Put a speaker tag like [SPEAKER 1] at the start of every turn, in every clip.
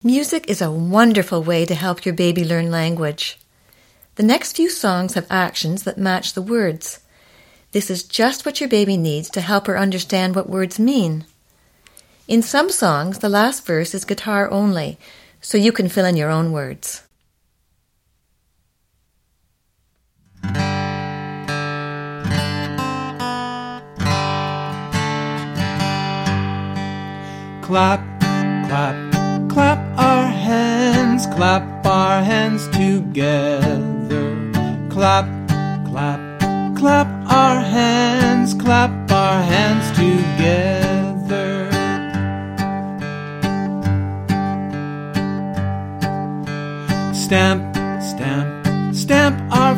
[SPEAKER 1] Music is a wonderful way to help your baby learn language. The next few songs have actions that match the words. This is just what your baby needs to help her understand what words mean. In some songs, the last verse is guitar only, so you can fill in your own words.
[SPEAKER 2] Clap, clap, clap our hands together. Clap, clap, clap our hands together. Stamp, stamp, stamp our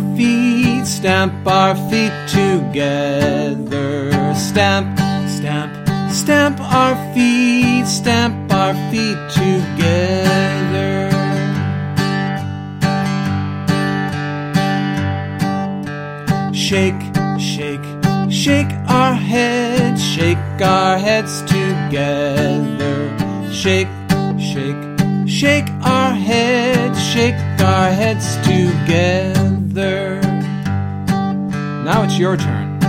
[SPEAKER 2] feet together. Stamp, stamp, stamp our feet together. Shake, shake, shake our heads together. Shake, shake, shake our heads together. Now it's your turn.